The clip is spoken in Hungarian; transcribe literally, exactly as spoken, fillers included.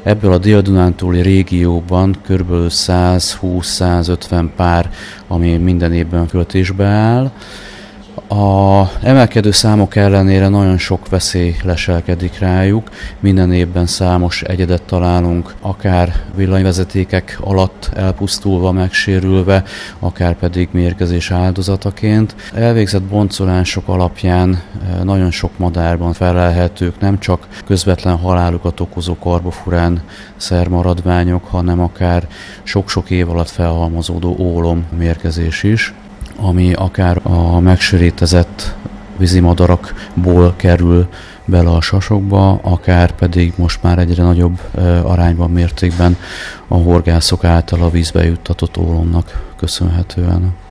Ebből a dél-dunántúli régióban kb. százhúsz-százötven pár, ami minden évben költésbe áll. A emelkedő számok ellenére nagyon sok veszély leselkedik rájuk. Minden évben számos egyedet találunk, akár villanyvezetékek alatt elpusztulva, megsérülve, akár pedig mérgezés áldozataként. Elvégzett boncolások alapján nagyon sok madárban felelhetők nem csak közvetlen halálukat okozó karbofurán szermaradványok, hanem akár sok-sok év alatt felhalmozódó ólom mérgezés is, ami akár a megsörétezett vízimadarakból kerül bele a sasokba, akár pedig most már egyre nagyobb arányban, mértékben a horgászok által a vízbe juttatott ólomnak köszönhetően.